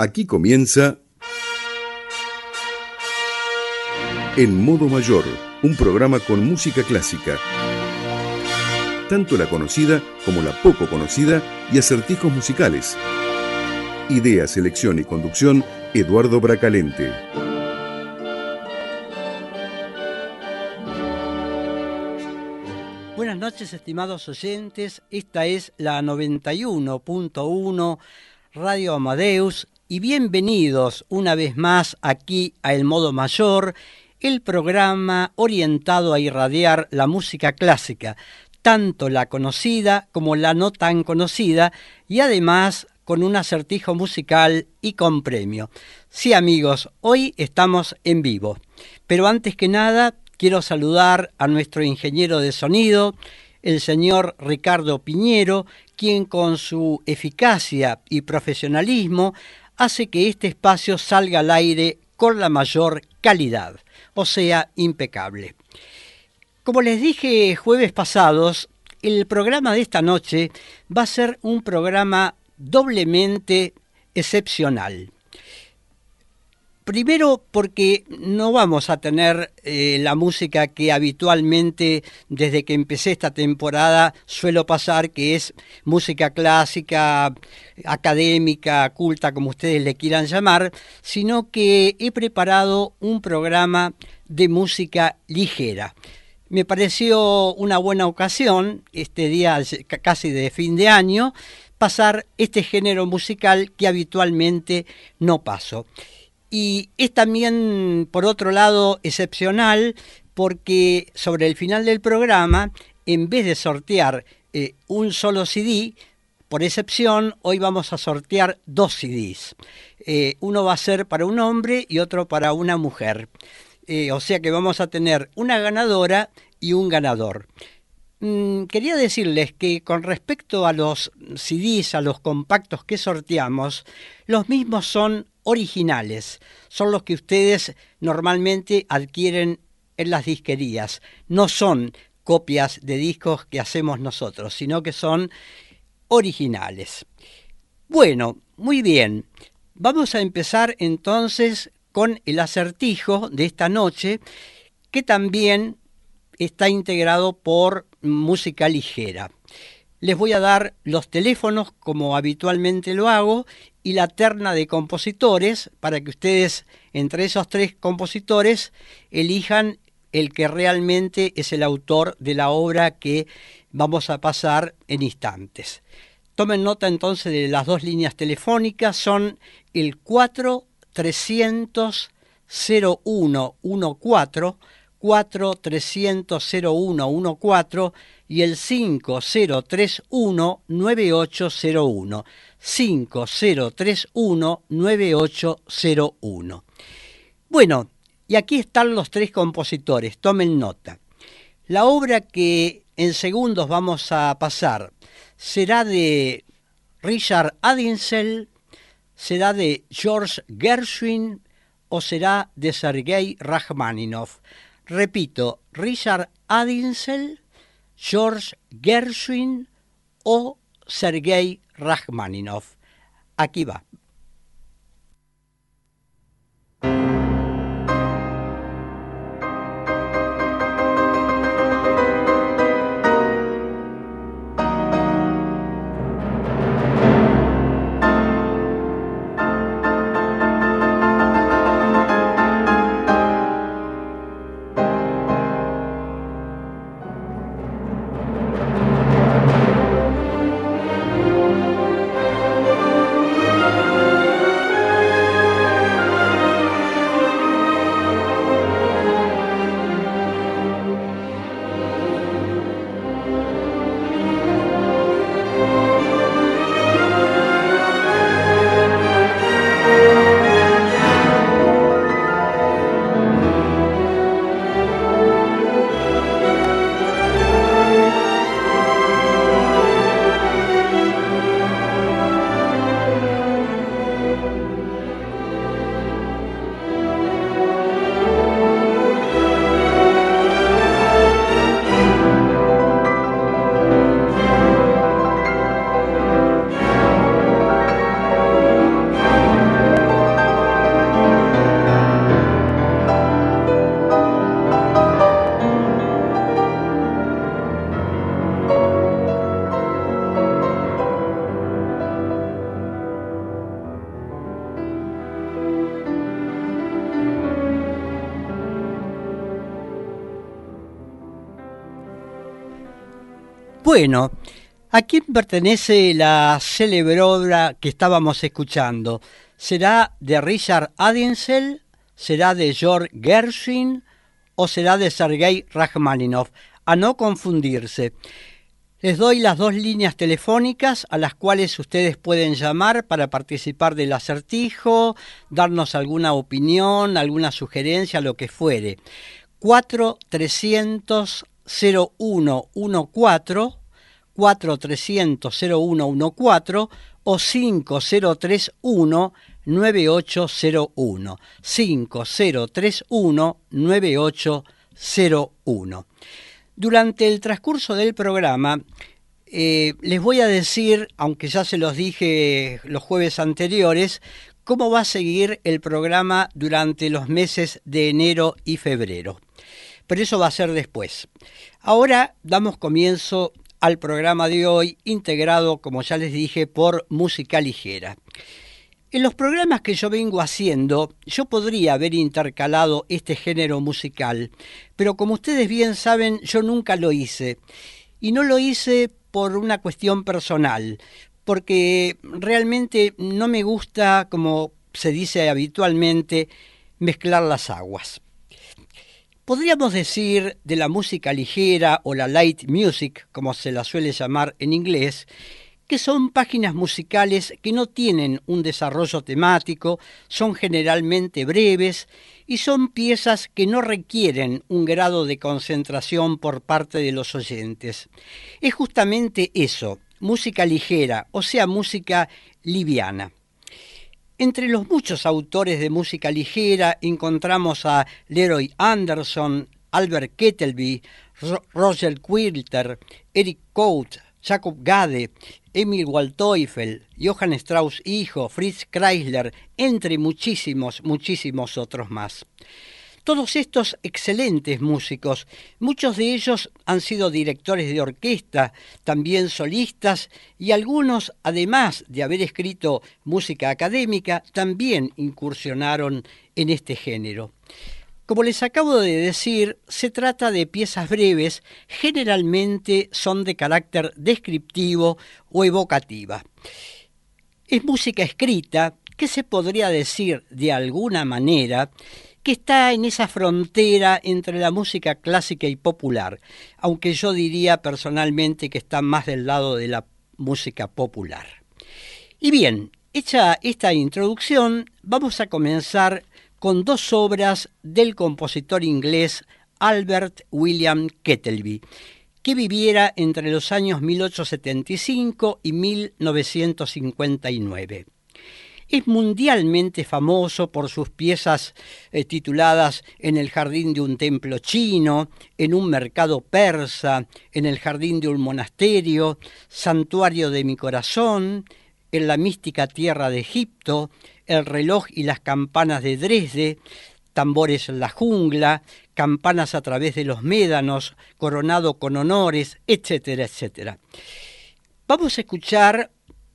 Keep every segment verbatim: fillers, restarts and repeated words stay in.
Aquí comienza En Modo Mayor, un programa con música clásica, tanto la conocida como la poco conocida, y acertijos musicales. Idea, selección y conducción, Eduardo Bracalente. Buenas noches, estimados oyentes. Esta es la noventa y uno punto uno Radio Amadeus y bienvenidos una vez más aquí a El Modo Mayor, el programa orientado a irradiar la música clásica, tanto la conocida como la no tan conocida, y además con un acertijo musical y con premio. Sí, amigos, hoy estamos en vivo, pero antes que nada quiero saludar a nuestro ingeniero de sonido, el señor Ricardo Piñero, quien con su eficacia y profesionalismo hace que este espacio salga al aire con la mayor calidad, o sea, impecable. Como les dije jueves pasados, el programa de esta noche va a ser un programa doblemente excepcional. Primero porque no vamos a tener eh, la música que habitualmente desde que empecé esta temporada suelo pasar, que es música clásica, académica, culta, como ustedes le quieran llamar, sino que he preparado un programa de música ligera. Me pareció una buena ocasión, este día casi de fin de año, pasar este género musical que habitualmente no paso. Y es también, por otro lado, excepcional porque sobre el final del programa, en vez de sortear eh, un solo C D, por excepción, hoy vamos a sortear dos C Ds. Eh, uno va a ser para un hombre y otro para una mujer. Eh, o sea que vamos a tener una ganadora y un ganador. Mm, quería decirles que con respecto a los C Ds, a los compactos que sorteamos, los mismos son originales, son los que ustedes normalmente adquieren en las disquerías, no son copias de discos que hacemos nosotros, sino que son originales. Bueno, muy bien, vamos a empezar entonces con el acertijo de esta noche, que también está integrado por música ligera. Les voy a dar los teléfonos como habitualmente lo hago y la terna de compositores para que ustedes entre esos tres compositores elijan el que realmente es el autor de la obra que vamos a pasar en instantes. Tomen nota entonces de las dos líneas telefónicas, son el cuatro trescientos cero uno catorce, cuatro trescientos cero uno catorce y el cinco cero tres uno nueve ocho cero uno, cinco cero tres uno nueve ocho cero uno. Bueno, y aquí están los tres compositores, tomen nota. La obra que en segundos vamos a pasar será de Richard Adinzel, será de George Gershwin o será de Sergei Rachmaninoff. Repito, Richard Adinzel, George Gershwin o Sergei Rachmaninoff. Aquí va. Bueno, ¿a quién pertenece la célebre obra que estábamos escuchando? ¿Será de Richard Adinzel? ¿Será de George Gershwin? ¿O será de Sergei Rachmaninoff? A no confundirse. Les doy las dos líneas telefónicas a las cuales ustedes pueden llamar para participar del acertijo, darnos alguna opinión, alguna sugerencia, lo que fuere. cuatro trescientos cero uno catorce, cuatro trescientos cero uno catorce o cinco cero tres uno nueve ocho cero uno, cinco cero tres uno nueve ocho cero uno. Durante el transcurso del programa eh, les voy a decir, aunque ya se los dije los jueves anteriores, cómo va a seguir el programa durante los meses de enero y febrero. Pero eso va a ser después. Ahora damos comienzo al programa de hoy, integrado, como ya les dije, por Música Ligera. En los programas que yo vengo haciendo, yo podría haber intercalado este género musical, pero como ustedes bien saben, yo nunca lo hice. Y no lo hice por una cuestión personal, porque realmente no me gusta, como se dice habitualmente, mezclar las aguas. Podríamos decir de la música ligera o la light music, como se la suele llamar en inglés, que son páginas musicales que no tienen un desarrollo temático, son generalmente breves y son piezas que no requieren un grado de concentración por parte de los oyentes. Es justamente eso, música ligera, o sea, música liviana. Entre los muchos autores de música ligera encontramos a Leroy Anderson, Albert Kettelby, Ro- Roger Quilter, Eric Coate, Jacob Gade, Emil Waldteufel, Johann Strauss hijo, Fritz Kreisler, entre muchísimos, muchísimos otros más. Todos estos excelentes músicos, muchos de ellos han sido directores de orquesta, también solistas, y algunos, además de haber escrito música académica, también incursionaron en este género. Como les acabo de decir, se trata de piezas breves, generalmente son de carácter descriptivo o evocativa. Es música escrita que se podría decir de alguna manera que está en esa frontera entre la música clásica y popular, aunque yo diría personalmente que está más del lado de la música popular. Y bien, hecha esta introducción, vamos a comenzar con dos obras del compositor inglés Albert William Kettelby, que viviera entre los años mil ochocientos setenta y cinco y mil novecientos cincuenta y nueve. Es mundialmente famoso por sus piezas eh, tituladas En el jardín de un templo chino, En un mercado persa, En el jardín de un monasterio, Santuario de mi corazón, En la mística tierra de Egipto, El reloj y las campanas de Dresde, Tambores en la jungla, Campanas a través de los médanos, Coronado con honores, etcétera, etcétera. Vamos a escuchar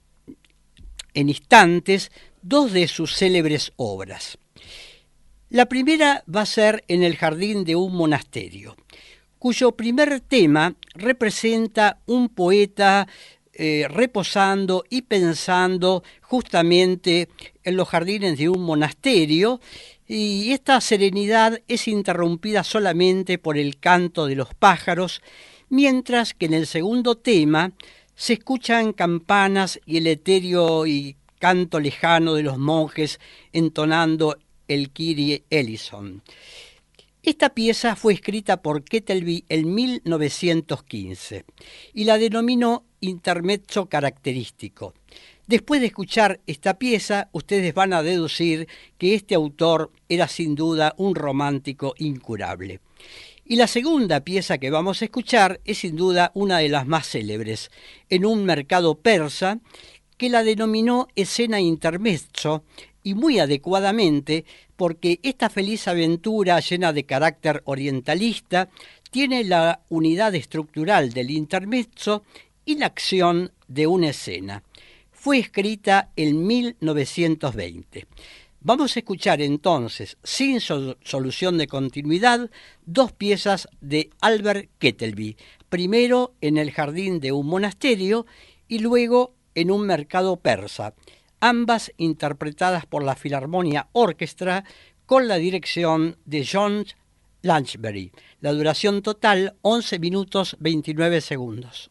en instantes dos de sus célebres obras. La primera va a ser En el jardín de un monasterio, cuyo primer tema representa un poeta eh, reposando y pensando justamente en los jardines de un monasterio, y esta serenidad es interrumpida solamente por el canto de los pájaros, mientras que en el segundo tema se escuchan campanas y el etéreo y canto lejano de los monjes entonando el Kyrie eleison. Esta pieza fue escrita por Kettelby en mil novecientos quince y la denominó intermezzo característico. Después de escuchar esta pieza, ustedes van a deducir que este autor era sin duda un romántico incurable. Y la segunda pieza que vamos a escuchar es sin duda una de las más célebres, En un mercado persa, que la denominó escena intermezzo, y muy adecuadamente porque esta feliz aventura llena de carácter orientalista tiene la unidad estructural del intermezzo y la acción de una escena. Fue escrita en mil novecientos veinte. Vamos a escuchar entonces, sin sol- solución de continuidad, dos piezas de Albert Kettelby. primero en el jardín de un monasterio y luego en un mercado persa, ambas interpretadas por la Philharmonia Orchestra con la dirección de John Lanchbery. La duración total, once minutos veintinueve segundos.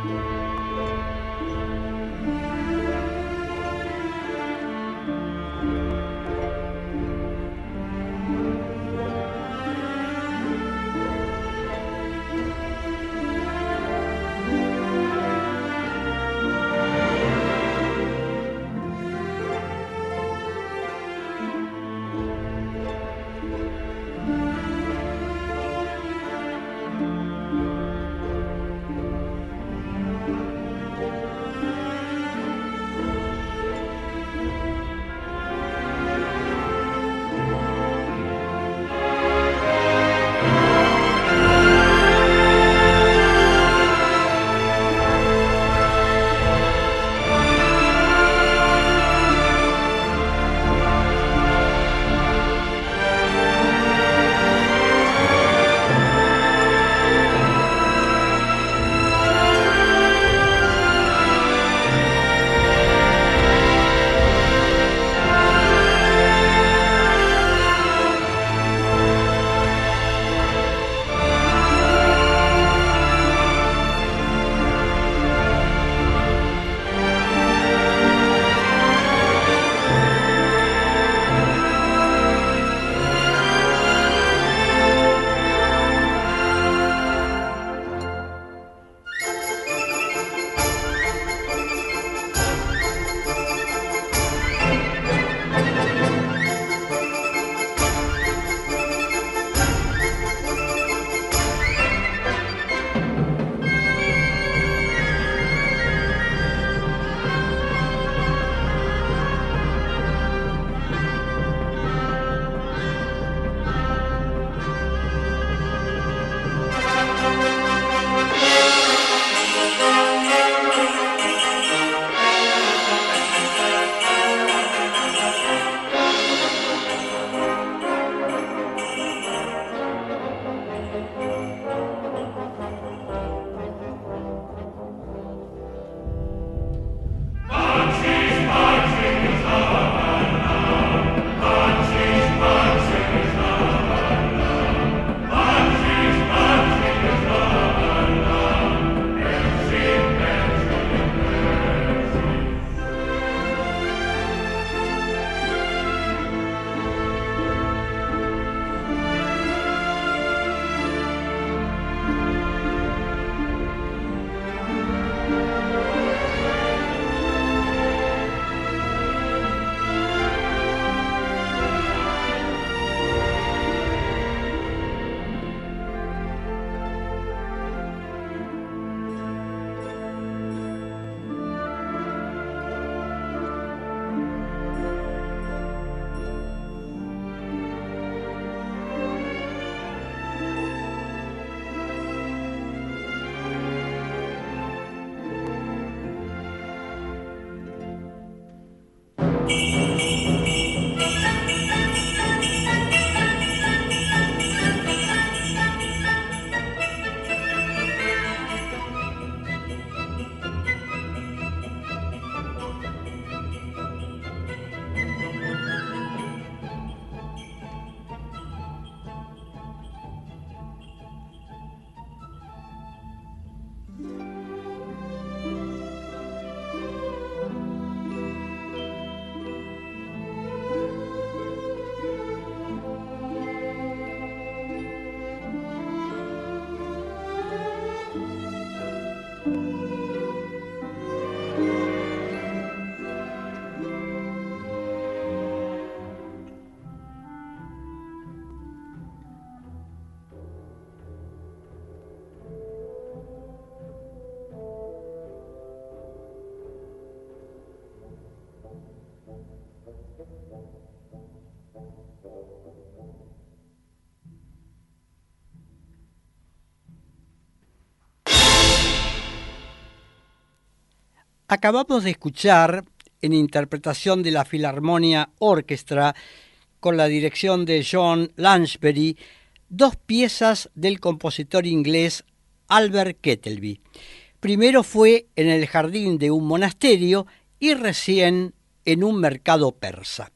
Acabamos de escuchar, en interpretación de la Philharmonia Orchestra, con la dirección de John Lansbury, dos piezas del compositor inglés Albert Kettelby. Primero fue en el jardín de un monasterio y recién en un mercado persa.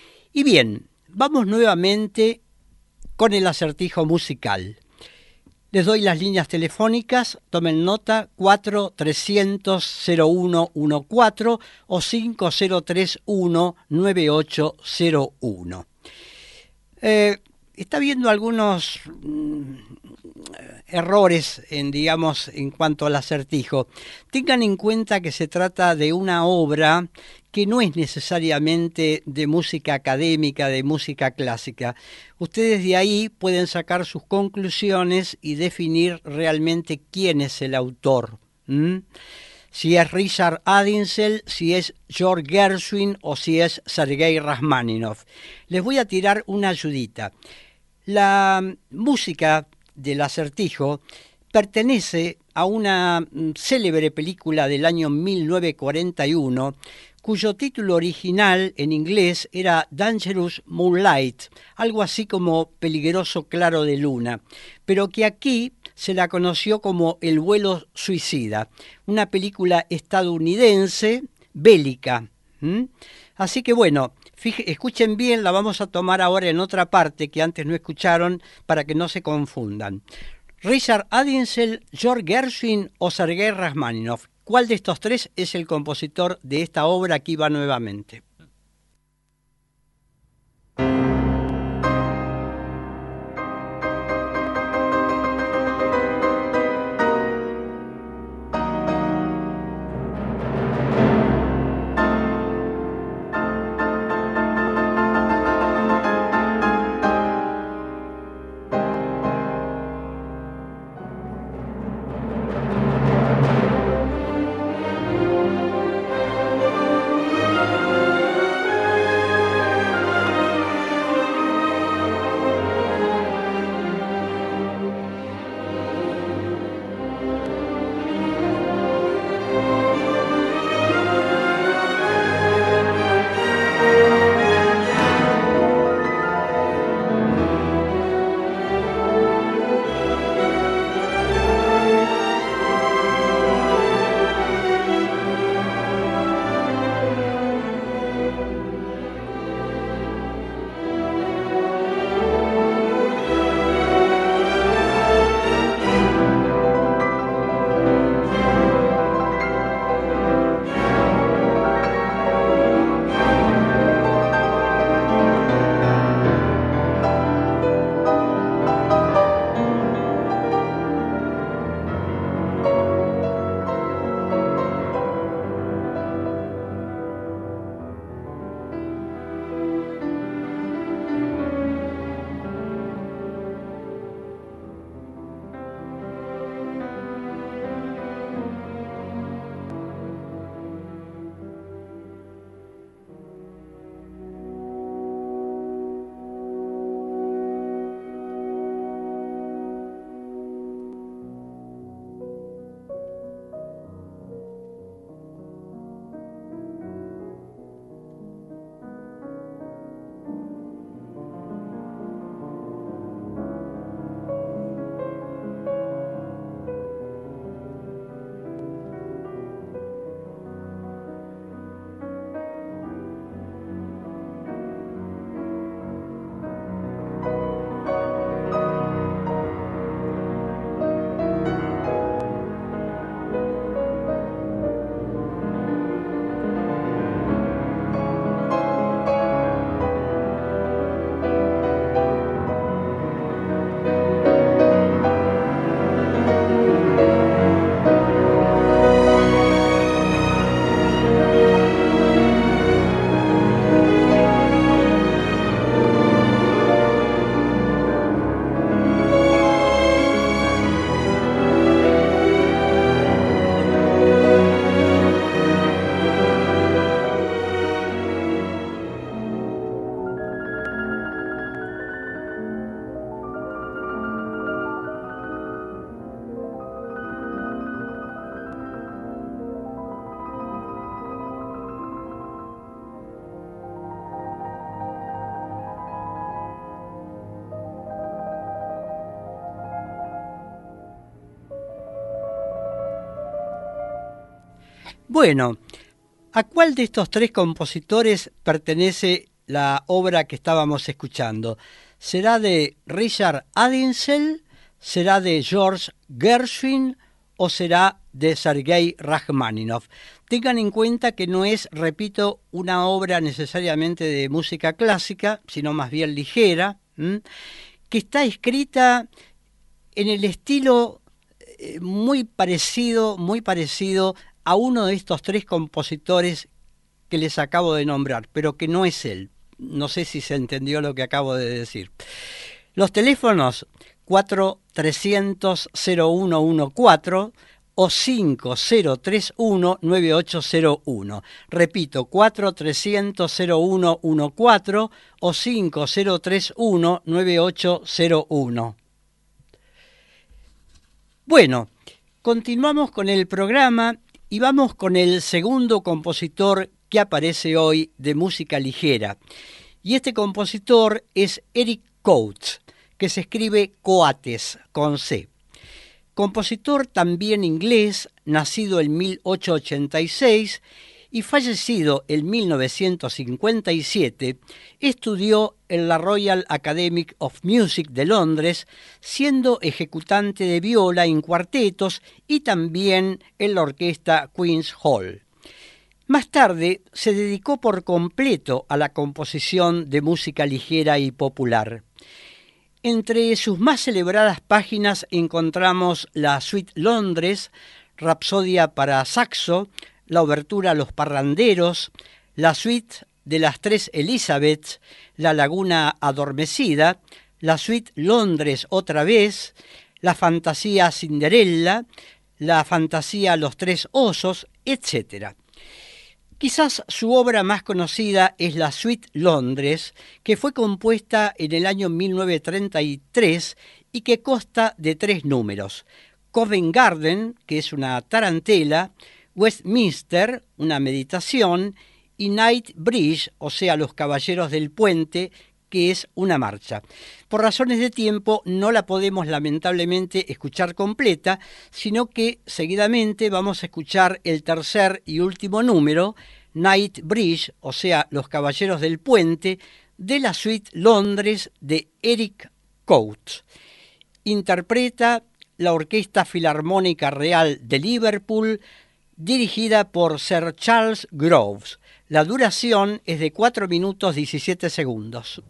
Y bien, vamos nuevamente con el acertijo musical. Les doy las líneas telefónicas, tomen nota, cuatro trescientos cero uno catorce o cinco cero tres uno nueve ocho cero uno. Eh, está viendo algunos mm, errores en, digamos, en cuanto al acertijo. Tengan en cuenta que se trata de una obra que no es necesariamente de música académica, de música clásica. Ustedes de ahí pueden sacar sus conclusiones y definir realmente quién es el autor. ¿Mm? Si es Richard Addinsell, si es George Gershwin o si es Sergei Rachmaninoff. Les voy a tirar una ayudita. La música del acertijo pertenece a una célebre película del año mil novecientos cuarenta y uno, cuyo título original en inglés era Dangerous Moonlight, algo así como Peligroso Claro de Luna, pero que aquí se la conoció como El vuelo suicida, una película estadounidense bélica. ¿Mm? Así que bueno, fíjense, escuchen bien, la vamos a tomar ahora en otra parte que antes no escucharon para que no se confundan. Richard Addinsell, George Gershwin o Sergei Rachmaninoff. ¿Cuál de estos tres es el compositor de esta obra? Aquí va nuevamente. Bueno, ¿a cuál de estos tres compositores pertenece la obra que estábamos escuchando? ¿Será de Richard Addinsell, ¿Será de George Gershwin o será de Sergei Rachmaninoff? Tengan en cuenta que no es, repito, una obra necesariamente de música clásica, sino más bien ligera, ¿m? que está escrita en el estilo eh, muy parecido, muy parecido a uno de estos tres compositores que les acabo de nombrar, pero que no es él. No sé si se entendió lo que acabo de decir. Los teléfonos cuatro trescientos cero uno uno cuatro o cinco cero tres uno nueve ocho cero uno. Repito, cuatro trescientos cero uno uno cuatro o cinco cero tres uno nueve ocho cero uno. Bueno, continuamos con el programa y vamos con el segundo compositor que aparece hoy de música ligera. Y este compositor es Eric Coates, que se escribe Coates con C. Compositor también inglés, nacido en mil ochocientos ochenta y seis y fallecido en mil novecientos cincuenta y siete, estudió en la Royal Academy of Music de Londres, siendo ejecutante de viola en cuartetos y también en la orquesta Queen's Hall. Más tarde se dedicó por completo a la composición de música ligera y popular. Entre sus más celebradas páginas encontramos la Suite Londres, Rapsodia para saxo, la obertura Los Parranderos, la Suite de las Tres Elizabeths, La Laguna Adormecida, la Suite Londres otra vez, la Fantasía Cinderella, la Fantasía Los Tres Osos, etcétera. Quizás su obra más conocida es la Suite Londres, que fue compuesta en el año mil novecientos treinta y tres y que consta de tres números: Covent Garden, que es una tarantela, Westminster, una meditación, y Night Bridge, o sea, Los Caballeros del Puente, que es una marcha. Por razones de tiempo no la podemos lamentablemente escuchar completa, sino que seguidamente vamos a escuchar el tercer y último número, Night Bridge, o sea, Los Caballeros del Puente, de la Suite Londres de Eric Coates. Interpreta la Orquesta Filarmónica Real de Liverpool, dirigida por Sir Charles Groves. La duración es de cuatro minutos diecisiete segundos.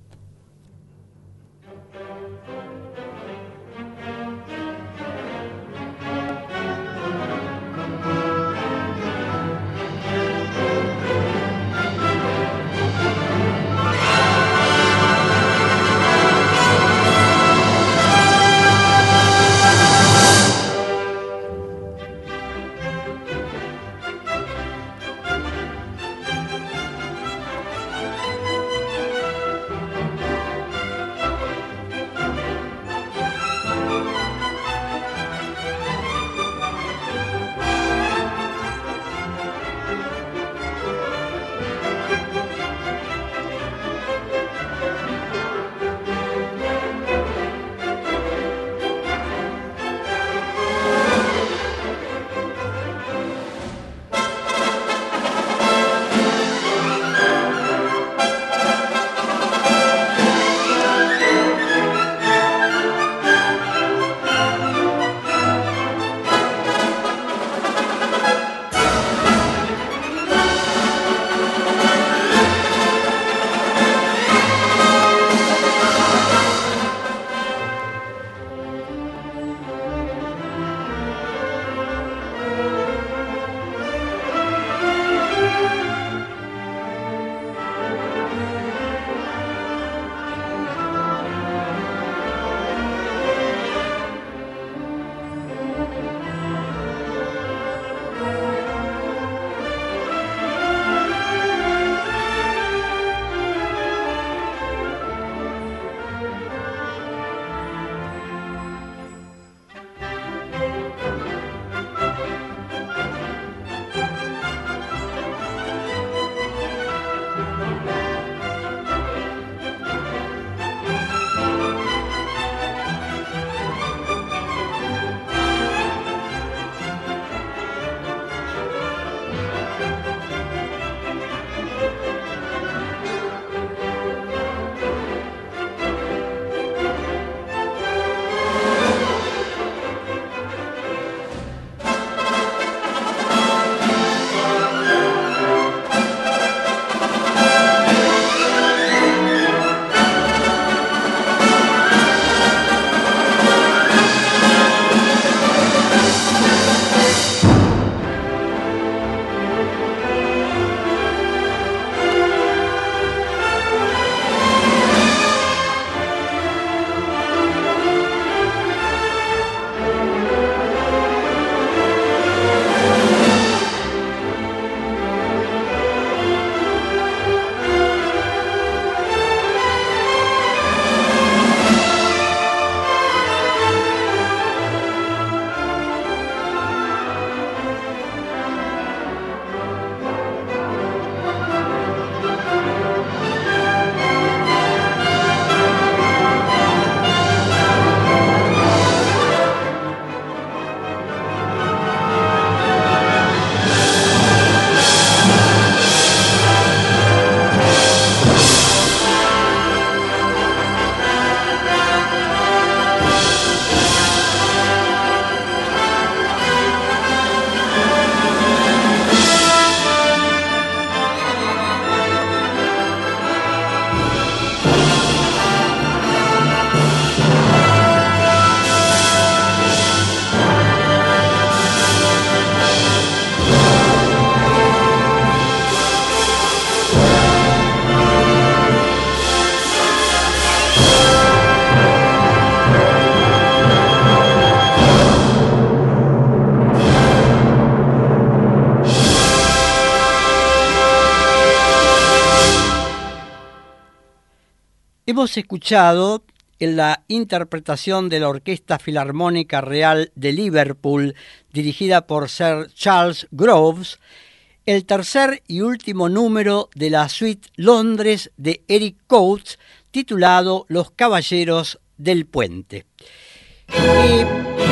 Hemos escuchado en la interpretación de la Orquesta Filarmónica Real de Liverpool, dirigida por Sir Charles Groves, el tercer y último número de la suite Londres de Eric Coates, titulado Los Caballeros del Puente. Y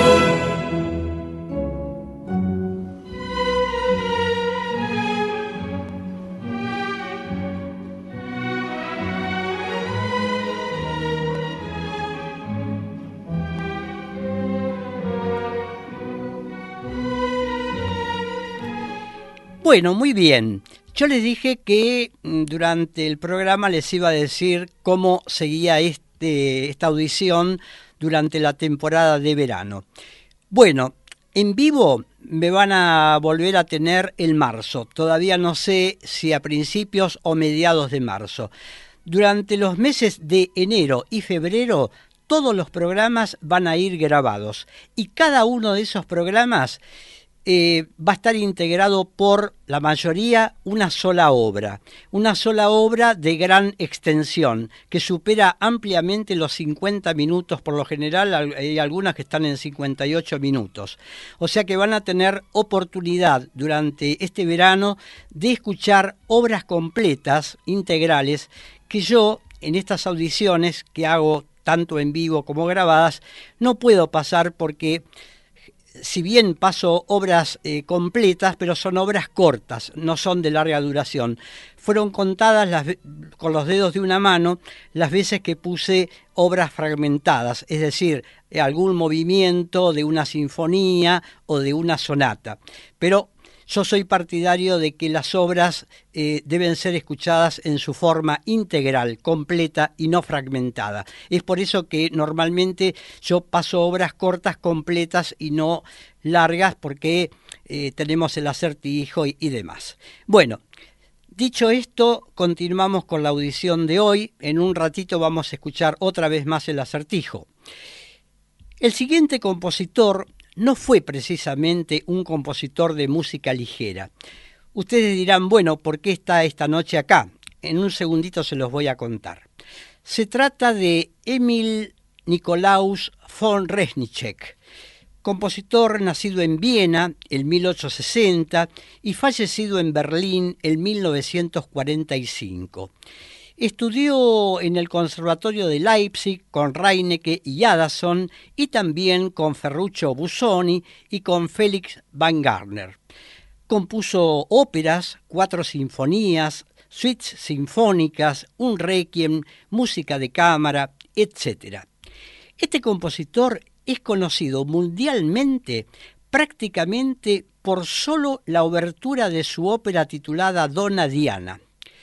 bueno, muy bien. Yo les dije que durante el programa les iba a decir cómo seguía este, esta audición durante la temporada de verano. Bueno, en vivo me van a volver a tener en marzo. Todavía no sé si a principios o mediados de marzo. Durante los meses de enero y febrero, todos los programas van a ir grabados. Y cada uno de esos programas Eh, va a estar integrado por la mayoría una sola obra, una sola obra de gran extensión que supera ampliamente los cincuenta minutos, por lo general hay algunas que están en cincuenta y ocho minutos, o sea que van a tener oportunidad durante este verano de escuchar obras completas, integrales, que yo en estas audiciones que hago tanto en vivo como grabadas no puedo pasar porque si bien paso obras eh, completas, pero son obras cortas, no son de larga duración. Fueron contadas las, con los dedos de una mano las veces que puse obras fragmentadas, es decir, algún movimiento de una sinfonía o de una sonata. Pero yo soy partidario de que las obras eh, deben ser escuchadas en su forma integral, completa y no fragmentada. Es por eso que normalmente yo paso obras cortas, completas y no largas, porque eh, tenemos el acertijo y, y demás. Bueno, dicho esto, continuamos con la audición de hoy. En un ratito vamos a escuchar otra vez más el acertijo. El siguiente compositor no fue precisamente un compositor de música ligera. Ustedes dirán, bueno, ¿por qué está esta noche acá? En un segundito se los voy a contar. Se trata de Emil Nikolaus von Reznicek, compositor nacido en Viena en mil ochocientos sesenta y fallecido en Berlín en mil novecientos cuarenta y cinco. Estudió en el Conservatorio de Leipzig con Reinecke y Jadassohn y también con Ferruccio Busoni y con Felix Baumgartner. Compuso óperas, cuatro sinfonías, suites sinfónicas, un requiem, música de cámara, etcétera. Este compositor es conocido mundialmente prácticamente por solo la obertura de su ópera titulada Donna Diana.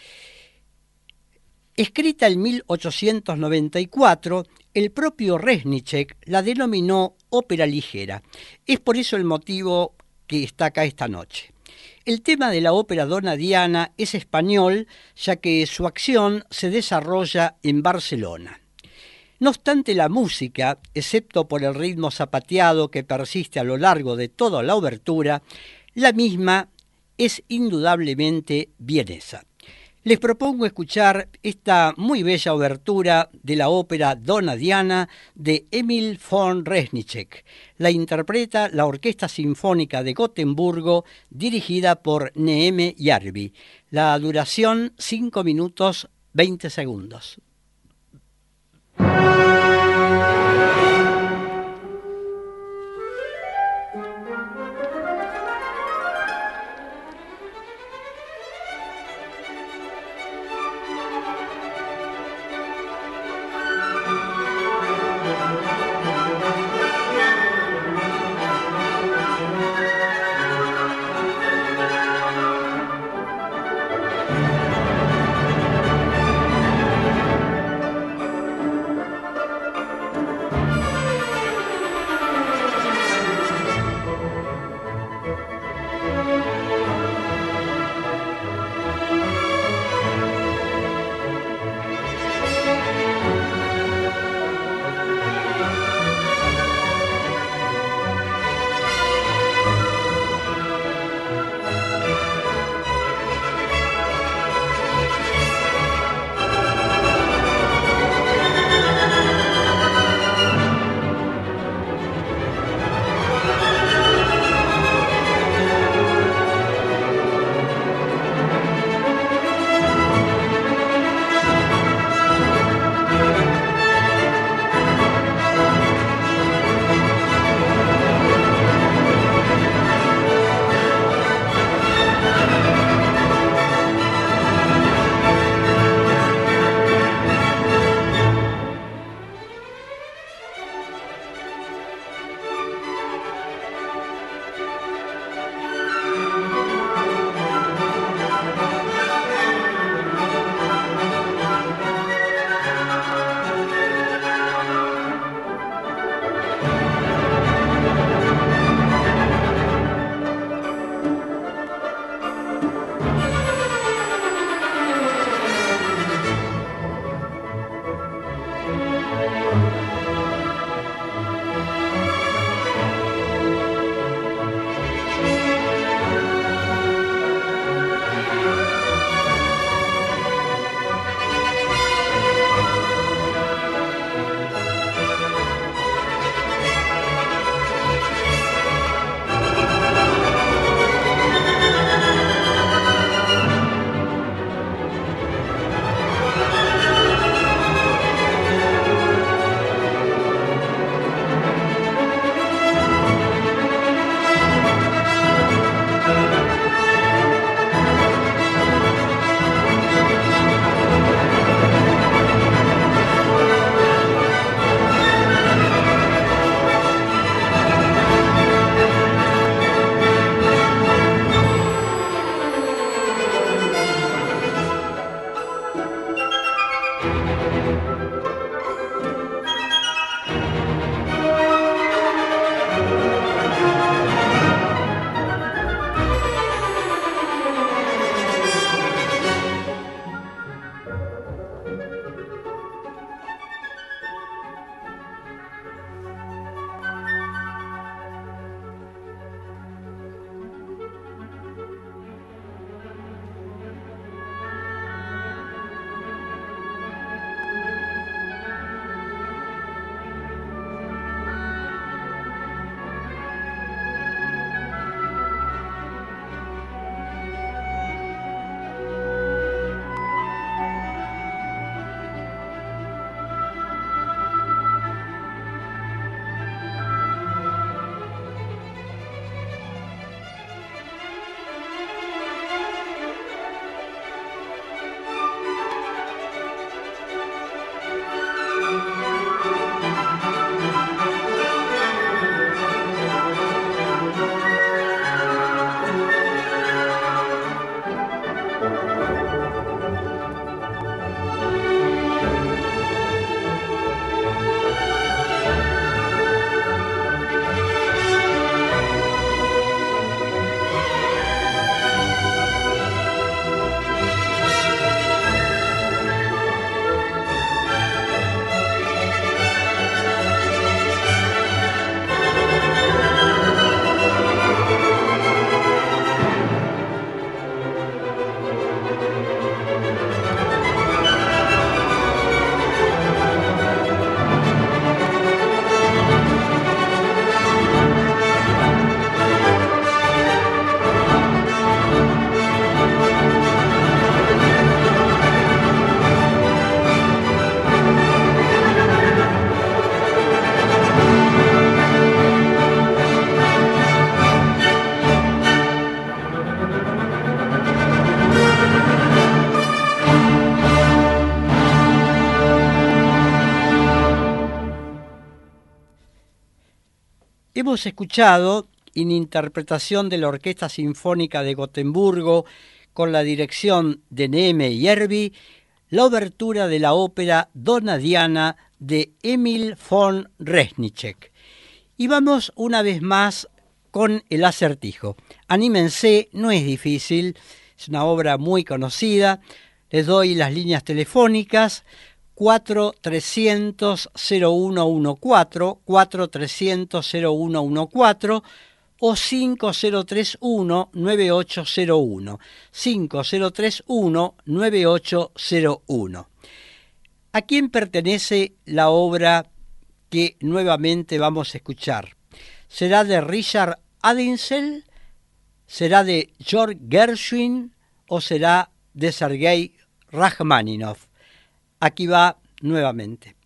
Escrita en mil ochocientos noventa y cuatro, el propio Reznicek la denominó ópera ligera. Es por eso el motivo que está acá esta noche. El tema de la ópera Donna Diana es español, ya que su acción se desarrolla en Barcelona. No obstante, la música, excepto por el ritmo zapateado que persiste a lo largo de toda la obertura, la misma es indudablemente vienesa. Les propongo escuchar esta muy bella obertura de la ópera Donna Diana de Emil von Reznicek. La interpreta la Orquesta Sinfónica de Gotemburgo, dirigida por Neeme Järvi. La duración cinco minutos veinte segundos. Hemos escuchado, en interpretación de la Orquesta Sinfónica de Gotemburgo, con la dirección de Neeme Järvi, la obertura de la ópera Donna Diana de Emil von Reznicek. Y vamos una vez más con El Acertijo. Anímense, no es difícil, es una obra muy conocida. Les doy las líneas telefónicas cuatro trescientos cero uno uno cuatro, cuatro trescientos cero uno uno cuatro o cinco cero tres uno nueve ocho cero uno, cinco cero tres uno nueve ocho cero uno. ¿A quién pertenece la obra que nuevamente vamos a escuchar? ¿Será de Richard Adinzel? ¿Será de Georg Gershwin? ¿O será de Sergei Rachmaninoff? Aquí va nuevamente.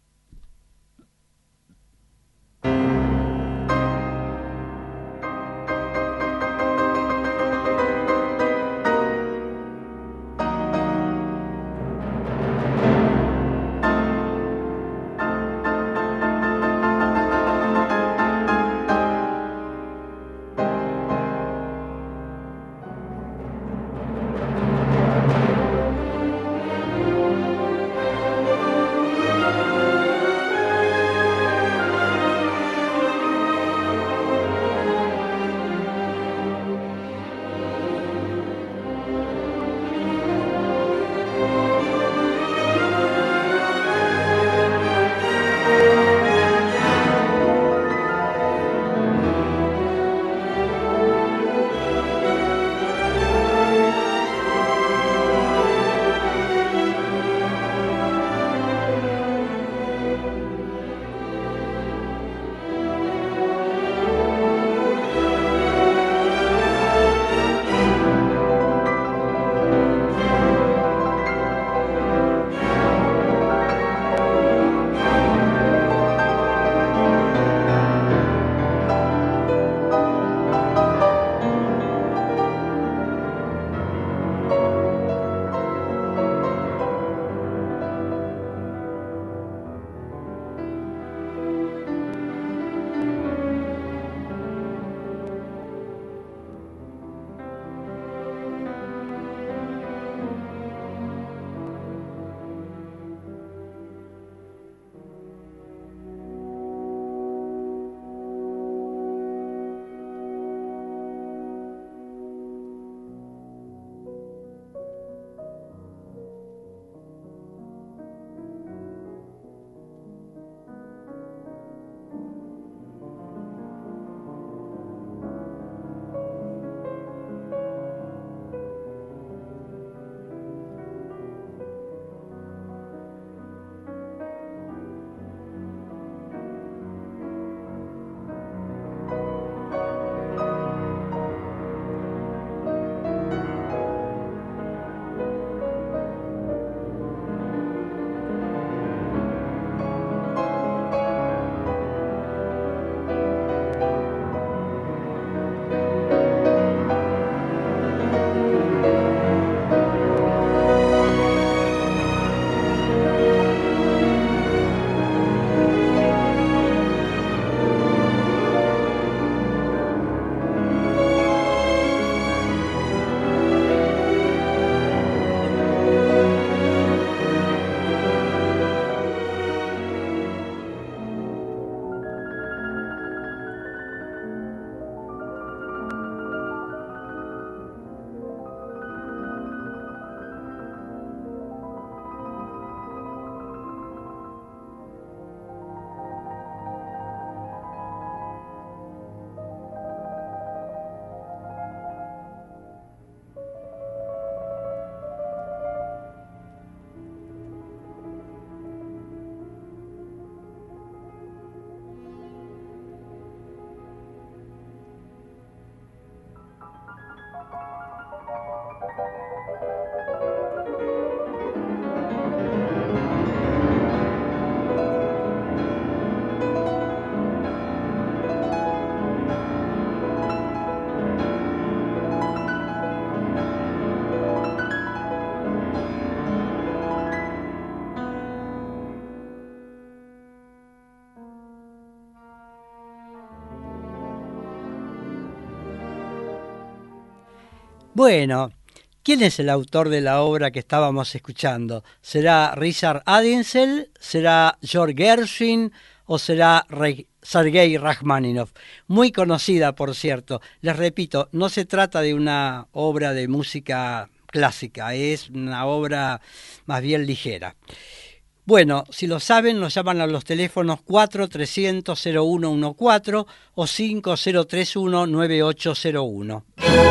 Bueno, ¿quién es el autor de la obra que estábamos escuchando? ¿Será Richard Adinzel? ¿Será George Gershwin? ¿O será Re- Sergei Rachmaninoff? Muy conocida, por cierto. Les repito, no se trata de una obra de música clásica, es una obra más bien ligera. Bueno, si lo saben, nos llaman a los teléfonos cuatro trescientos cero uno catorce o cinco cero tres uno nueve ocho cero uno.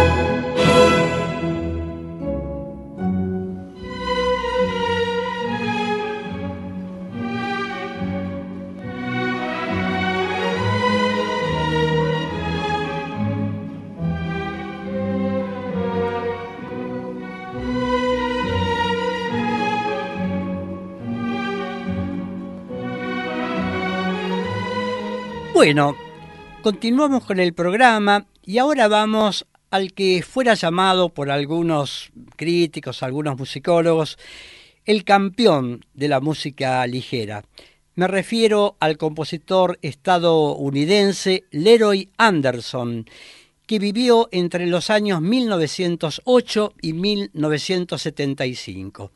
Bueno, continuamos con el programa y ahora vamos al que fuera llamado por algunos críticos, algunos musicólogos, el campeón de la música ligera. Me refiero al compositor estadounidense Leroy Anderson, que vivió entre los años mil novecientos ocho y mil novecientos setenta y cinco.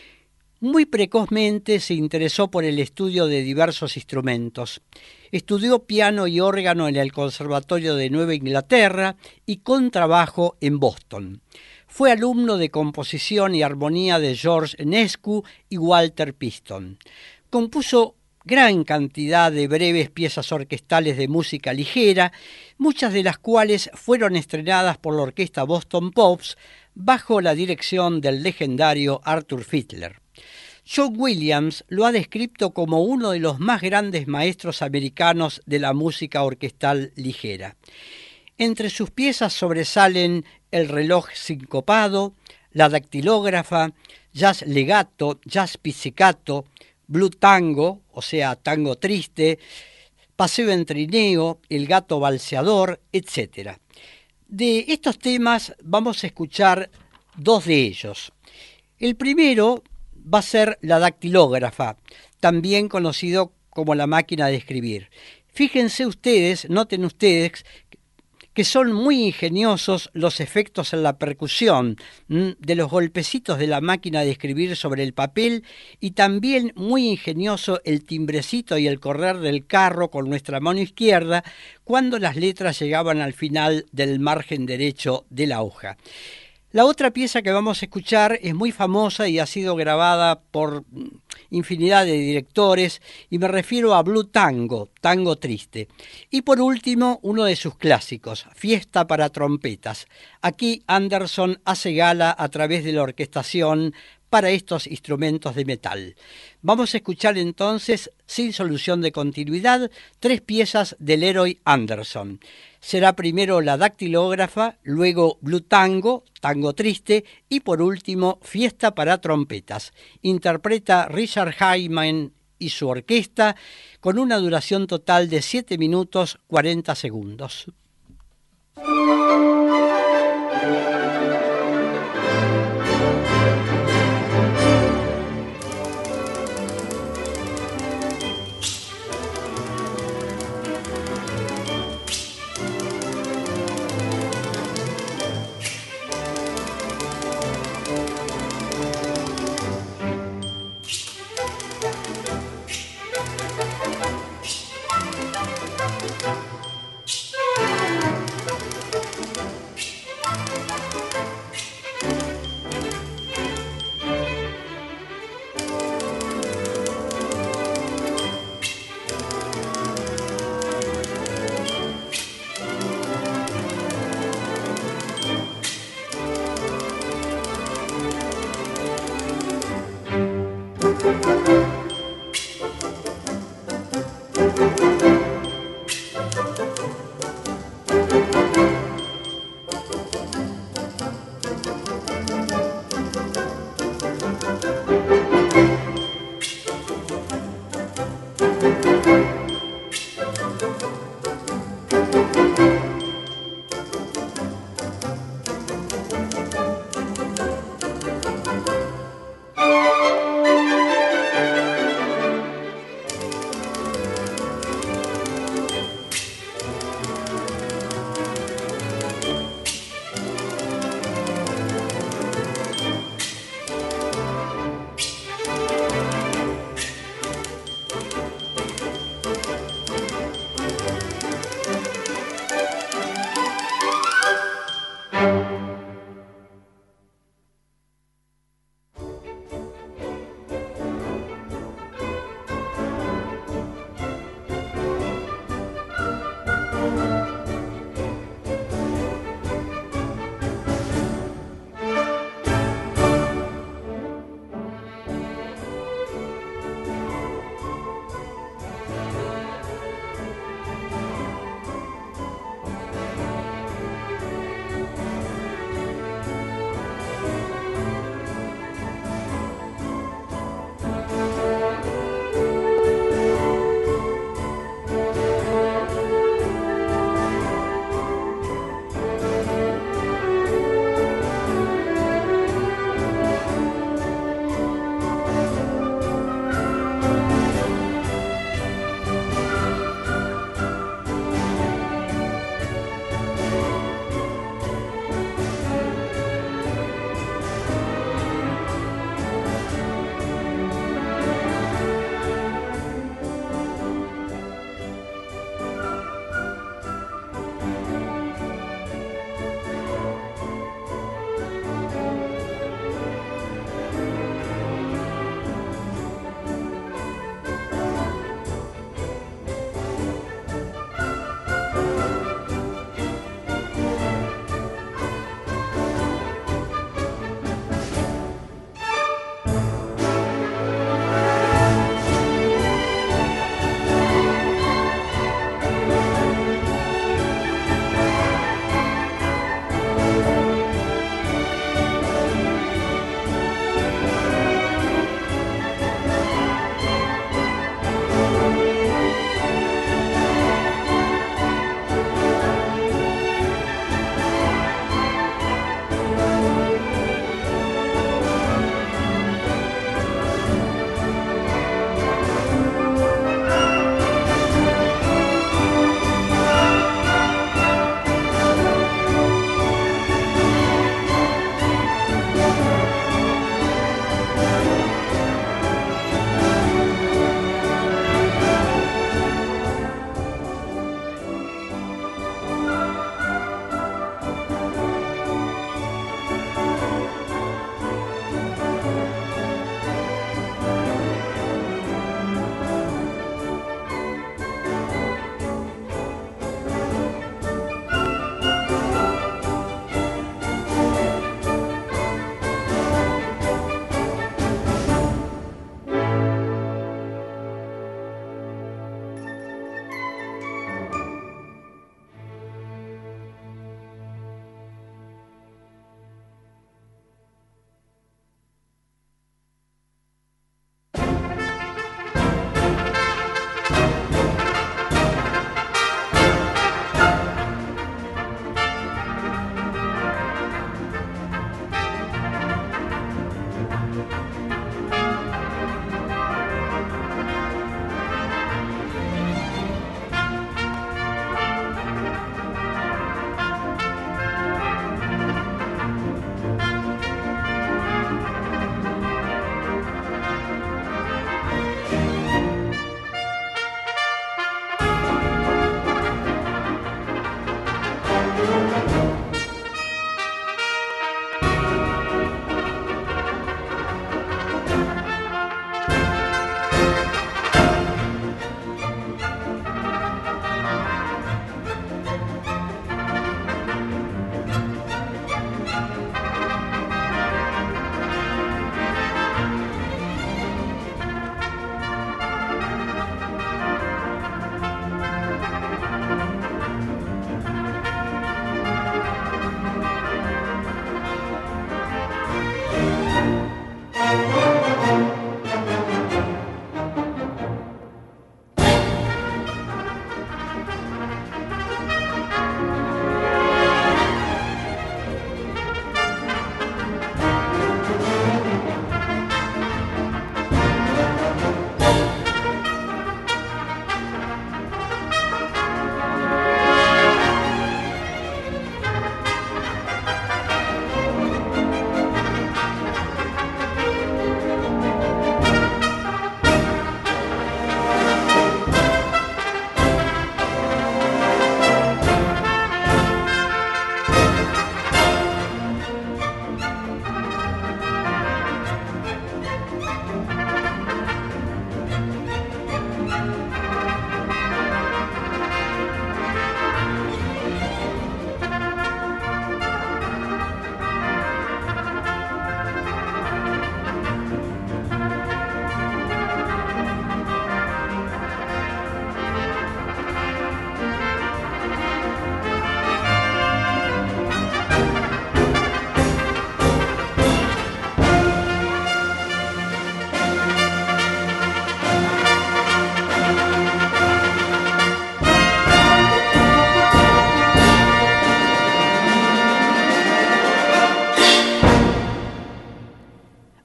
Muy precozmente se interesó por el estudio de diversos instrumentos. Estudió piano y órgano en el Conservatorio de Nueva Inglaterra y contrabajo en Boston. Fue alumno de composición y armonía de George Enescu y Walter Piston. Compuso gran cantidad de breves piezas orquestales de música ligera, muchas de las cuales fueron estrenadas por la orquesta Boston Pops bajo la dirección del legendario Arthur Fiedler. John Williams lo ha descrito como uno de los más grandes maestros americanos de la música orquestal ligera. Entre sus piezas sobresalen El reloj sincopado, La dactilógrafa, Jazz legato, Jazz pizzicato, Blue tango, o sea, tango triste, Paseo en trineo, El gato valseador, etcétera. De estos temas vamos a escuchar dos de ellos. El primero va a ser La dactilógrafa, también conocido como la máquina de escribir. Fíjense ustedes, noten ustedes, que son muy ingeniosos los efectos en la percusión de los golpecitos de la máquina de escribir sobre el papel y también muy ingenioso el timbrecito y el correr del carro con nuestra mano izquierda cuando las letras llegaban al final del margen derecho de la hoja. La otra pieza que vamos a escuchar es muy famosa y ha sido grabada por infinidad de directores y me refiero a Blue Tango, Tango Triste. Y por último, uno de sus clásicos, Fiesta para trompetas. Aquí Anderson hace gala a través de la orquestación para estos instrumentos de metal. Vamos a escuchar entonces, sin solución de continuidad, tres piezas de Leroy Anderson. Será primero La dactilógrafa, luego Blue Tango, Tango Triste y por último Fiesta para trompetas. Interpreta Richard Hyman y su orquesta con una duración total de siete minutos cuarenta segundos.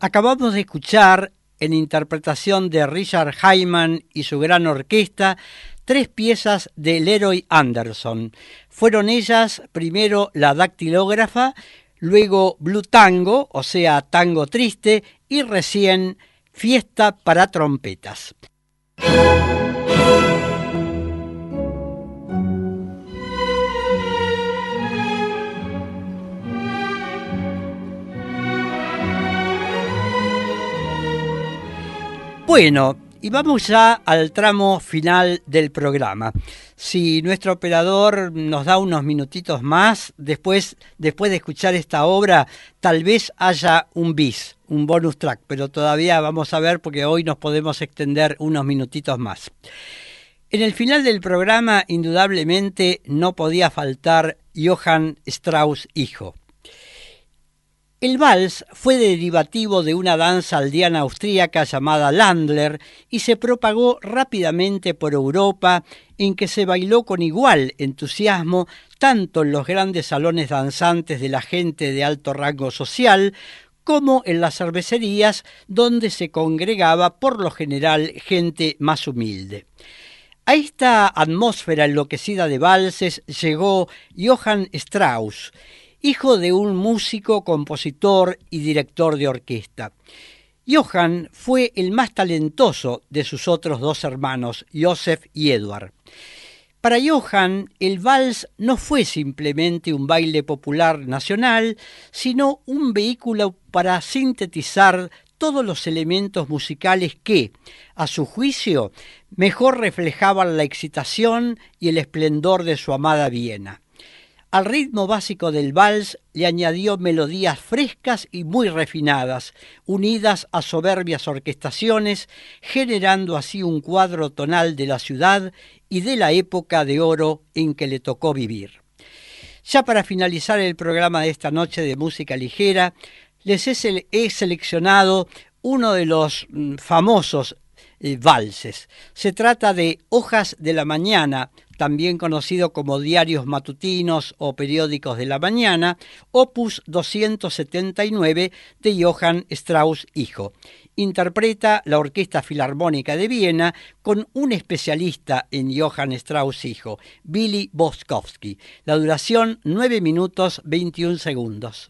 Acabamos de escuchar, en interpretación de Richard Hyman y su gran orquesta, tres piezas de Leroy Anderson. Fueron ellas, primero La Dactilógrafa, luego Blue Tango, o sea, Tango Triste, y recién Fiesta para Trompetas. Bueno, y vamos ya al tramo final del programa. Si nuestro operador nos da unos minutitos más, después, después de escuchar esta obra, tal vez haya un bis, un bonus track, pero todavía vamos a ver porque hoy nos podemos extender unos minutitos más. En el final del programa, indudablemente, no podía faltar Johann Strauss hijo. El vals fue derivativo de una danza aldeana austríaca llamada Landler y se propagó rápidamente por Europa, en que se bailó con igual entusiasmo tanto en los grandes salones danzantes de la gente de alto rango social como en las cervecerías donde se congregaba por lo general gente más humilde. A esta atmósfera enloquecida de valses llegó Johann Strauss, hijo de un músico, compositor y director de orquesta. Johann fue el más talentoso de sus otros dos hermanos, Joseph y Edward. Para Johann, el vals no fue simplemente un baile popular nacional, sino un vehículo para sintetizar todos los elementos musicales que, a su juicio, mejor reflejaban la excitación y el esplendor de su amada Viena. Al ritmo básico del vals le añadió melodías frescas y muy refinadas, unidas a soberbias orquestaciones, generando así un cuadro tonal de la ciudad y de la época de oro en que le tocó vivir. Ya para finalizar el programa de esta noche de música ligera, les he, he seleccionado uno de los mm, famosos eh, valses. Se trata de Hojas de la Mañana, también conocido como diarios matutinos o periódicos de la mañana, opus doscientos setenta y nueve de Johann Strauss hijo. Interpreta la Orquesta Filarmónica de Viena con un especialista en Johann Strauss hijo, Billy Boskowski. La duración nueve minutos veintiún segundos.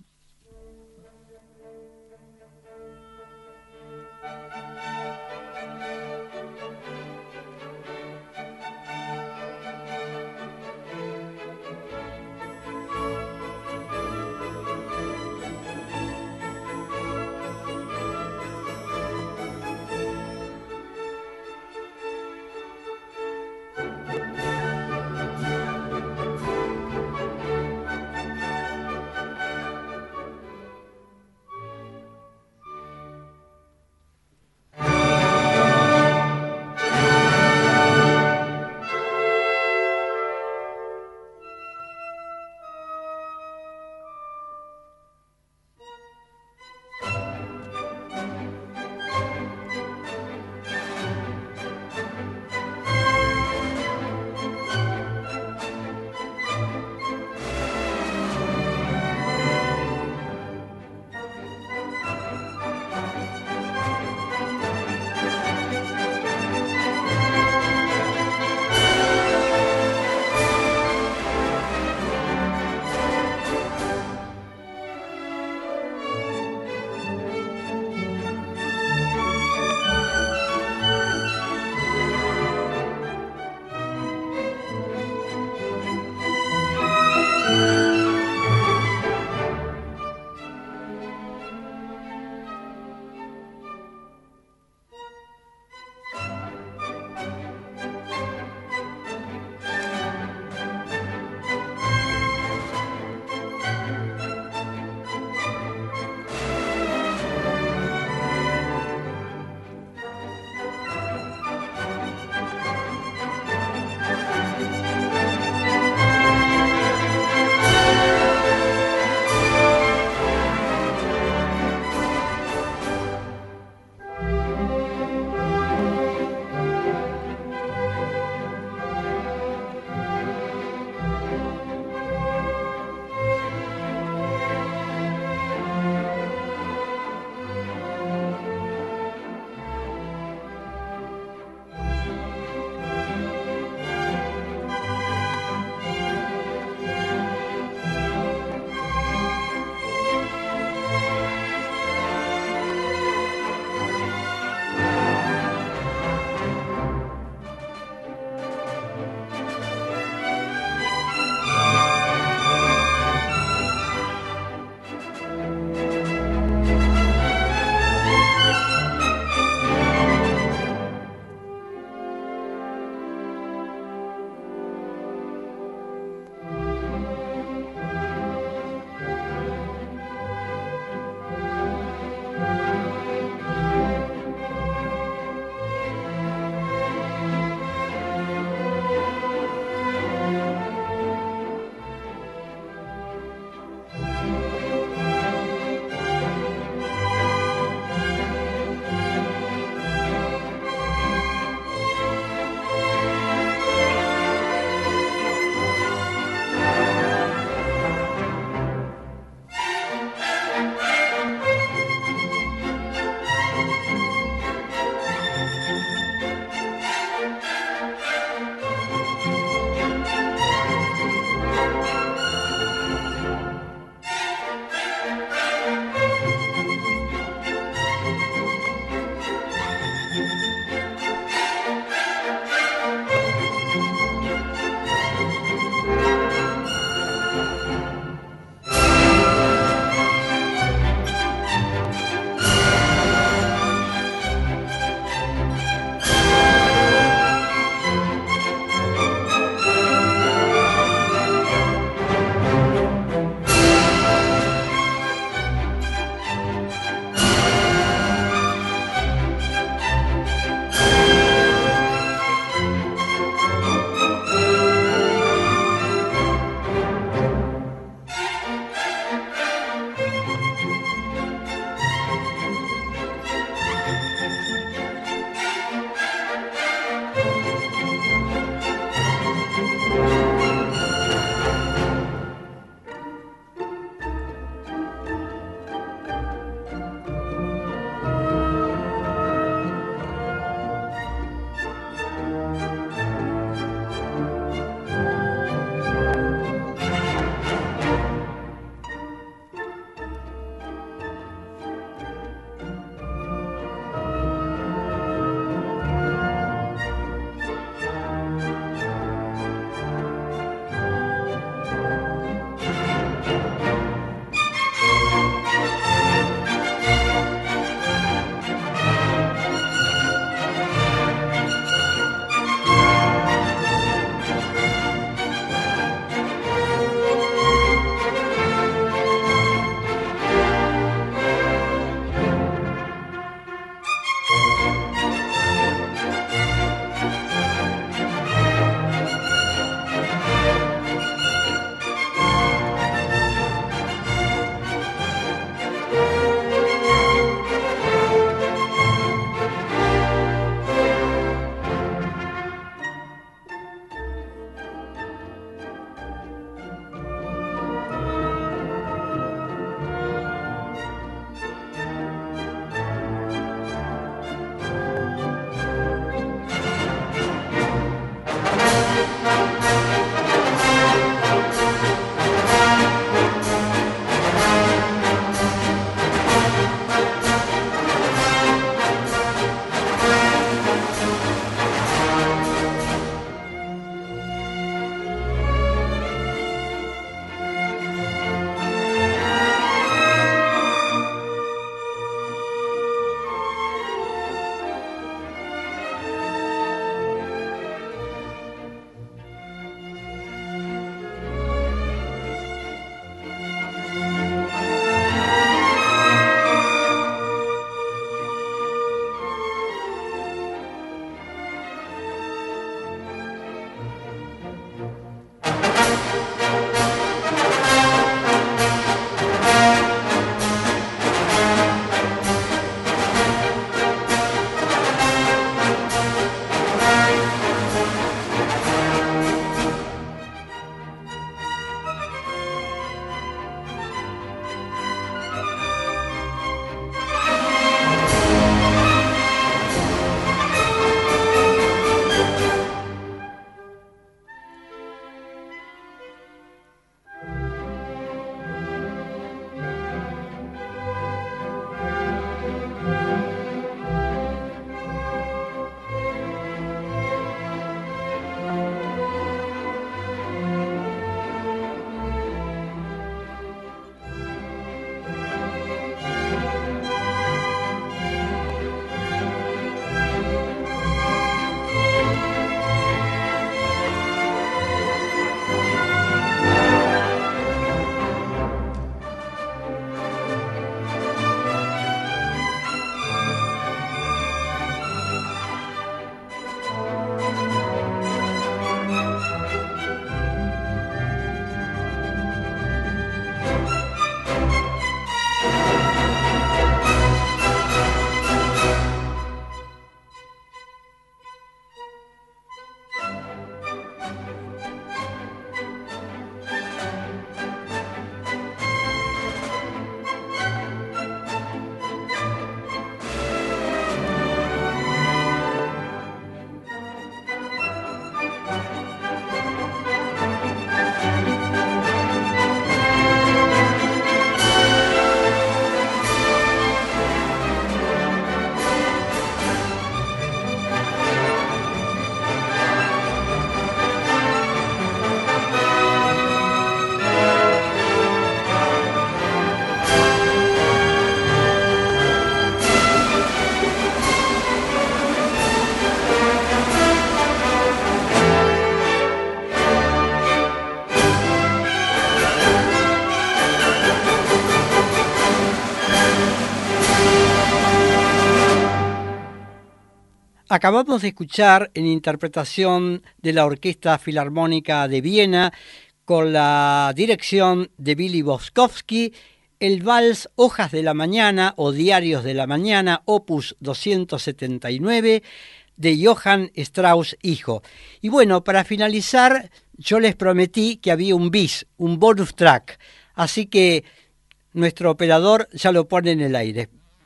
Acabamos de escuchar en interpretación de la Orquesta Filarmónica de Viena, con la dirección de Billy Boskovsky, el vals Hojas de la Mañana o Diarios de la Mañana, opus doscientos setenta y nueve, de Johann Strauss hijo. Y bueno, para finalizar, yo les prometí que había un bis, un bonus track, así que nuestro operador ya lo pone en el aire.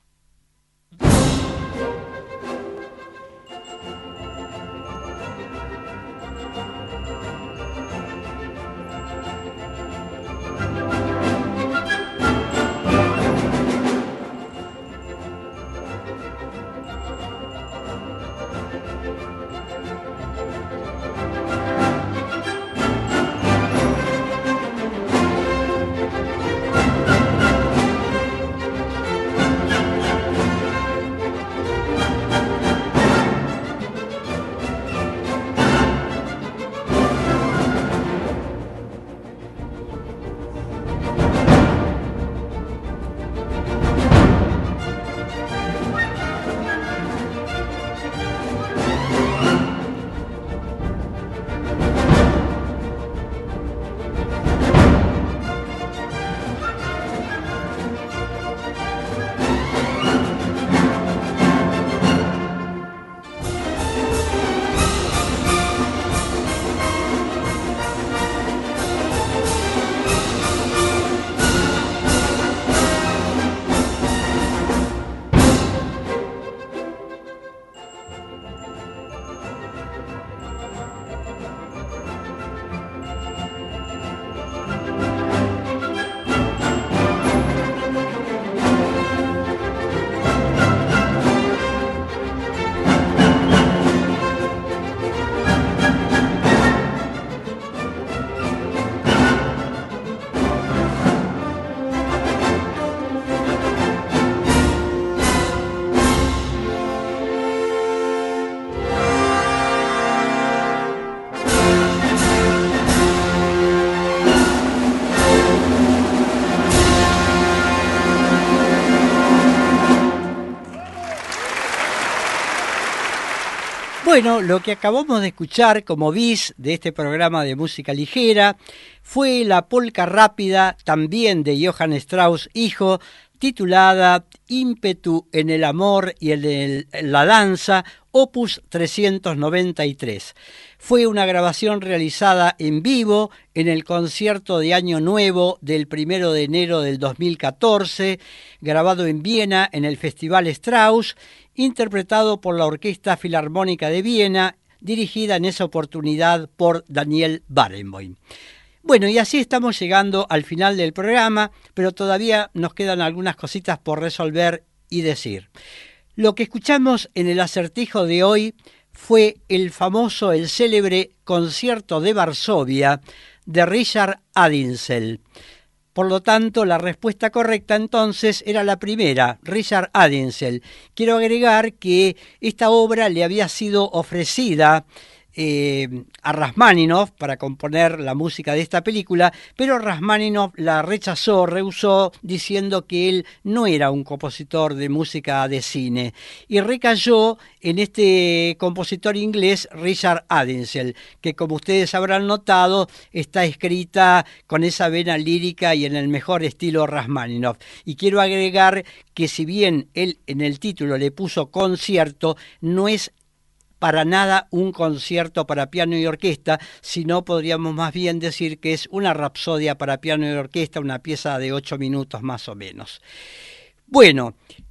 Bueno, lo que acabamos de escuchar como bis de este programa de música ligera fue la polca rápida, también de Johann Strauss hijo, titulada Ímpetu en el amor y en, el, en la danza, opus trescientos noventa y tres. Fue una grabación realizada en vivo en el concierto de Año Nuevo del primero de enero del dos mil catorce, grabado en Viena en el Festival Strauss, interpretado por la Orquesta Filarmónica de Viena, dirigida en esa oportunidad por Daniel Barenboim. Bueno, y así estamos llegando al final del programa, pero todavía nos quedan algunas cositas por resolver y decir. Lo que escuchamos en el acertijo de hoy fue el famoso, el célebre concierto de Varsovia de Richard Adinzel. Por lo tanto, la respuesta correcta entonces era la primera, Richard Adinzel. Quiero agregar que esta obra le había sido ofrecida Eh, a Rachmaninoff para componer la música de esta película, pero Rachmaninoff la rechazó, rehusó, diciendo que él no era un compositor de música de cine, y recayó en este compositor inglés Richard Adinzel, que como ustedes habrán notado está escrita con esa vena lírica y en el mejor estilo Rachmaninoff. Y quiero agregar que si bien él en el título le puso concierto, no es para nada un concierto para piano y orquesta, sino podríamos más bien decir que es una rapsodia para piano y orquesta, una pieza de ocho minutos más o menos. Bueno,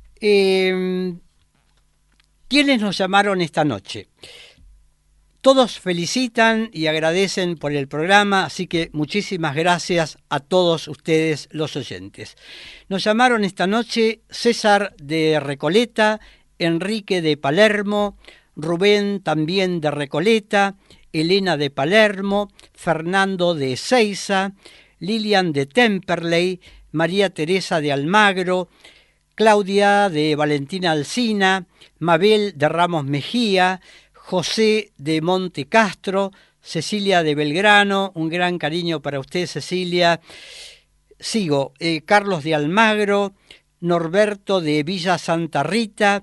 eh, ¿quiénes nos llamaron esta noche? Todos felicitan y agradecen por el programa, así que muchísimas gracias a todos ustedes los oyentes. Nos llamaron esta noche César de Recoleta, Enrique de Palermo, Rubén también de Recoleta, Elena de Palermo, Fernando de Ezeiza, Lilian de Temperley, María Teresa de Almagro, Claudia de Valentina Alsina, Mabel de Ramos Mejía, José de Monte Castro, Cecilia de Belgrano, un gran cariño para usted, Cecilia. Sigo, eh, Carlos de Almagro, Norberto de Villa Santa Rita,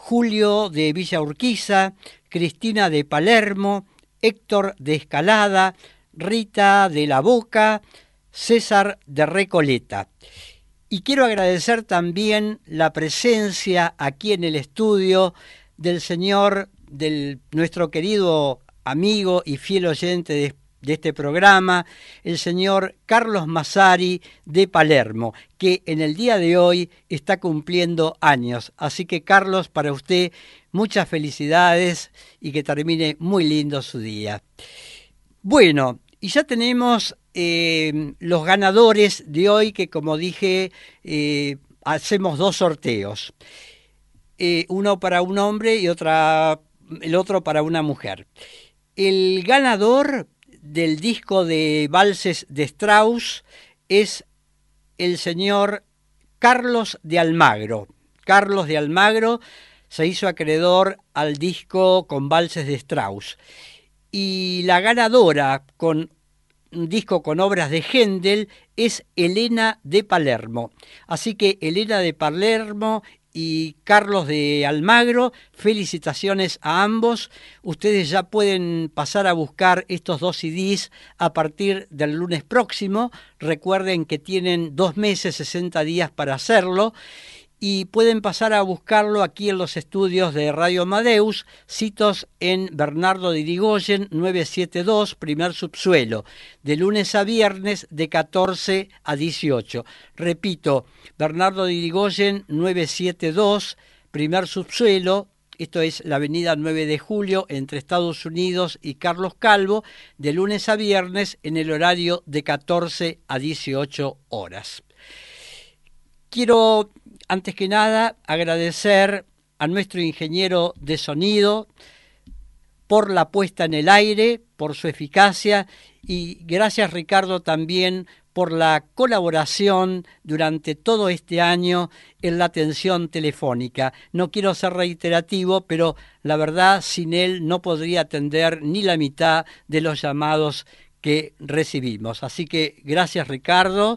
Julio de Villa Urquiza, Cristina de Palermo, Héctor de Escalada, Rita de la Boca, César de Recoleta. Y quiero agradecer también la presencia aquí en el estudio del señor, del nuestro querido amigo y fiel oyente de, de este programa, el señor Carlos Massari de Palermo, que en el día de hoy está cumpliendo años. Así que, Carlos, para usted muchas felicidades y que termine muy lindo su día. Bueno, y ya tenemos eh, los ganadores de hoy, que como dije, eh, hacemos dos sorteos. Eh, uno para un hombre y otra, el otro para una mujer. El ganador del disco de valses de Strauss es el señor Carlos de Almagro. Carlos de Almagro se hizo acreedor al disco con valses de Strauss. Y la ganadora con un disco con obras de Händel es Elena de Palermo. Así que Elena de Palermo y Carlos de Almagro, felicitaciones a ambos. Ustedes ya pueden pasar a buscar estos dos C Ds a partir del lunes próximo. Recuerden que tienen dos meses, sesenta días para hacerlo. Y pueden pasar a buscarlo aquí en los estudios de Radio Amadeus, citos en Bernardo de Irigoyen novecientos setenta y dos, primer subsuelo, de lunes a viernes de catorce a dieciocho. Repito, Bernardo de Irigoyen novecientos setenta y dos, primer subsuelo, esto es la avenida nueve de julio entre Estados Unidos y Carlos Calvo, de lunes a viernes en el horario de catorce a dieciocho horas. Quiero, antes que nada, agradecer a nuestro ingeniero de sonido por la puesta en el aire, por su eficacia, y gracias, Ricardo, también por la colaboración durante todo este año en la atención telefónica. No quiero ser reiterativo, pero la verdad, sin él no podría atender ni la mitad de los llamados que recibimos. Así que gracias, Ricardo.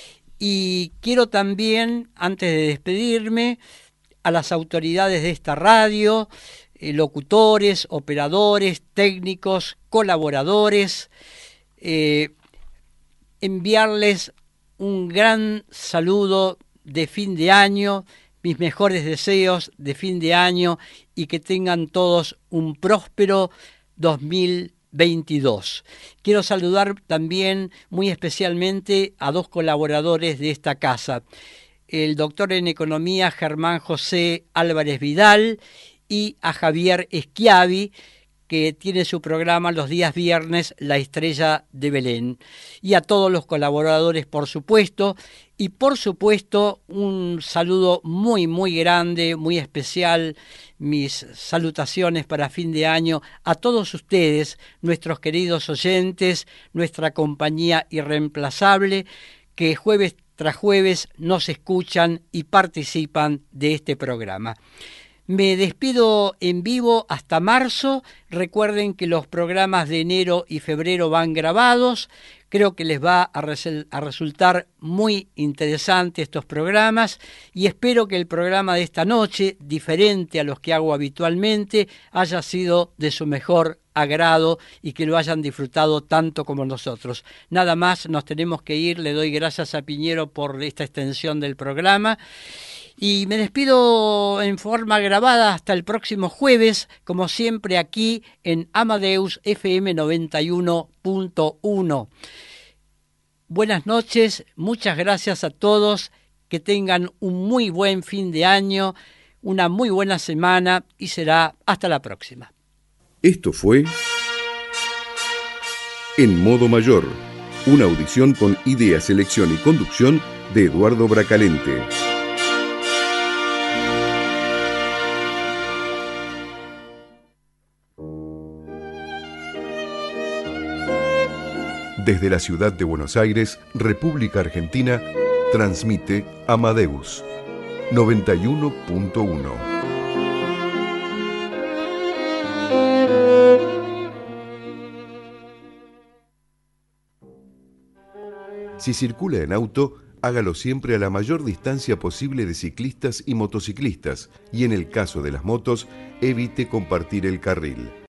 Y quiero también, antes de despedirme, a las autoridades de esta radio, eh, locutores, operadores, técnicos, colaboradores, eh, enviarles un gran saludo de fin de año, mis mejores deseos de fin de año y que tengan todos un próspero dos mil veintidós. Quiero saludar también muy especialmente a dos colaboradores de esta casa, el doctor en economía Germán José Álvarez Vidal y a Javier Schiavi, que tiene su programa los días viernes, La Estrella de Belén. Y a todos los colaboradores, por supuesto, y por supuesto un saludo muy, muy grande, muy especial, mis salutaciones para fin de año a todos ustedes, nuestros queridos oyentes, nuestra compañía irreemplazable, que jueves tras jueves nos escuchan y participan de este programa. Me despido en vivo hasta marzo. Recuerden que los programas de enero y febrero van grabados. Creo que les va a, res- a resultar muy interesante estos programas y espero que el programa de esta noche, diferente a los que hago habitualmente, haya sido de su mejor agrado y que lo hayan disfrutado tanto como nosotros. Nada más, nos tenemos que ir. Le doy gracias a Piñero por esta extensión del programa. Y me despido en forma grabada hasta el próximo jueves, como siempre aquí en Amadeus F M noventa y uno punto uno. Buenas noches, muchas gracias a todos, que tengan un muy buen fin de año, una muy buena semana y será hasta la próxima. Esto fue En Modo Mayor, una audición con idea, selección y conducción de Eduardo Bracalente. Desde la ciudad de Buenos Aires, República Argentina, transmite Amadeus noventa y uno punto uno. Si circula en auto, hágalo siempre a la mayor distancia posible de ciclistas y motociclistas, y en el caso de las motos, evite compartir el carril.